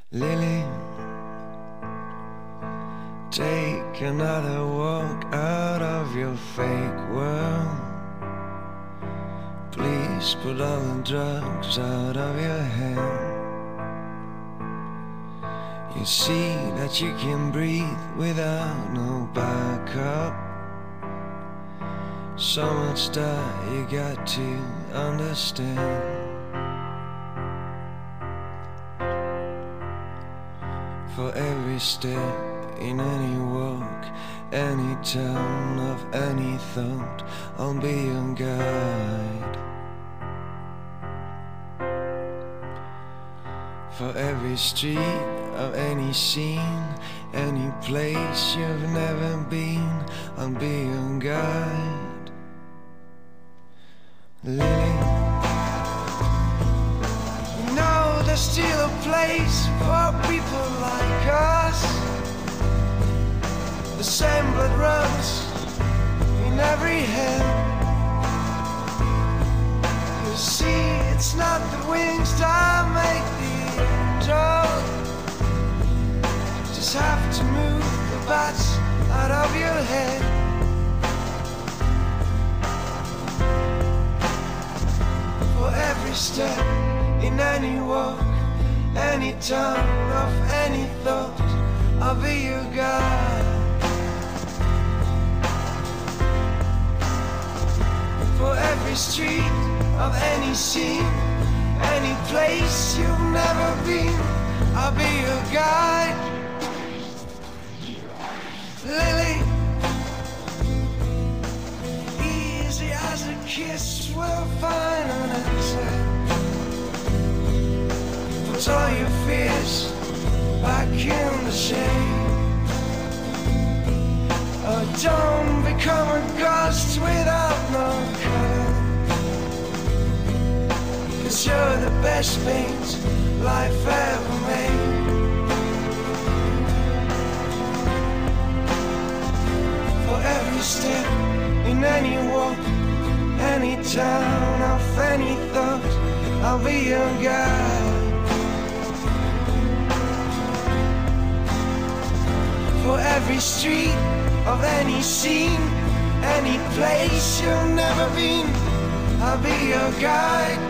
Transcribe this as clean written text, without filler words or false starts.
Lily, take another walk out of your fake world. Please put all the drugs out of your head. You see that you can breathe without no backup. So much that you got to understand. For every step in any walk, any turn of any thought, I'll be your guide. For every street of any scene, any place you've never been, I'll be your guide. Lily, you know there's still a place for people like us. The same blood runs in every hand. You see, it's not the wings that make the angel. Just have to move the bats out of your head. For every step in any walk, any turn of any thought, I'll be your guide. For every street of any scene, any place you've never been, I'll be your guide. Lily, easy as a kiss will find an answer. Put all your fears back in the shade. Oh, don't become a ghost without no color. 'Cause you're the best paint life ever made. For every step in any walk, any turn of any thought, I'll be your guide. For every street of any scene, any place you've never been, I'll be your guide.